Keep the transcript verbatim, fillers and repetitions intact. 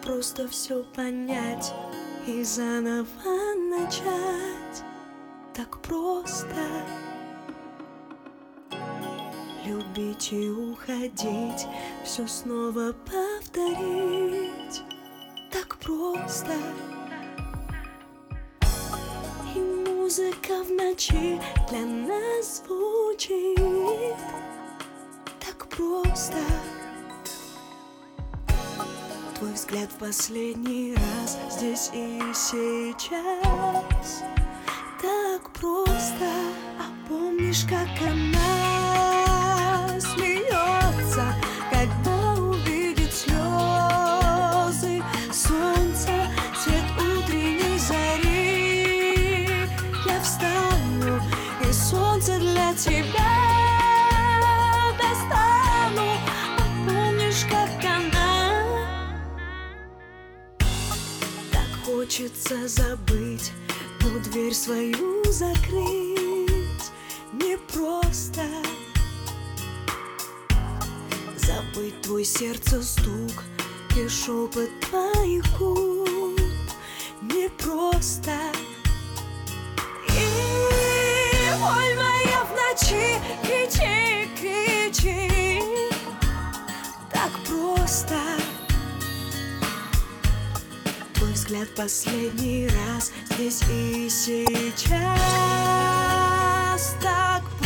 просто все понять и заново начать. Так просто любить и уходить, все снова повторить. Так просто. И музыка в ночи для нас звучит. Так просто. Твой взгляд в последний раз здесь и сейчас. Так просто. А помнишь, как она смеется, когда увидит слезы, солнце, свет утренней зари? Я встану и солнце для тебя достану. А помнишь, как она? Так хочется забыть, но дверь свою закрыть непросто. Забыть твой сердце стук и шепот твоих губ непросто. И боль моя в ночи кричи, кричи. Так просто. Твой взгляд последний раз здесь и сейчас. Так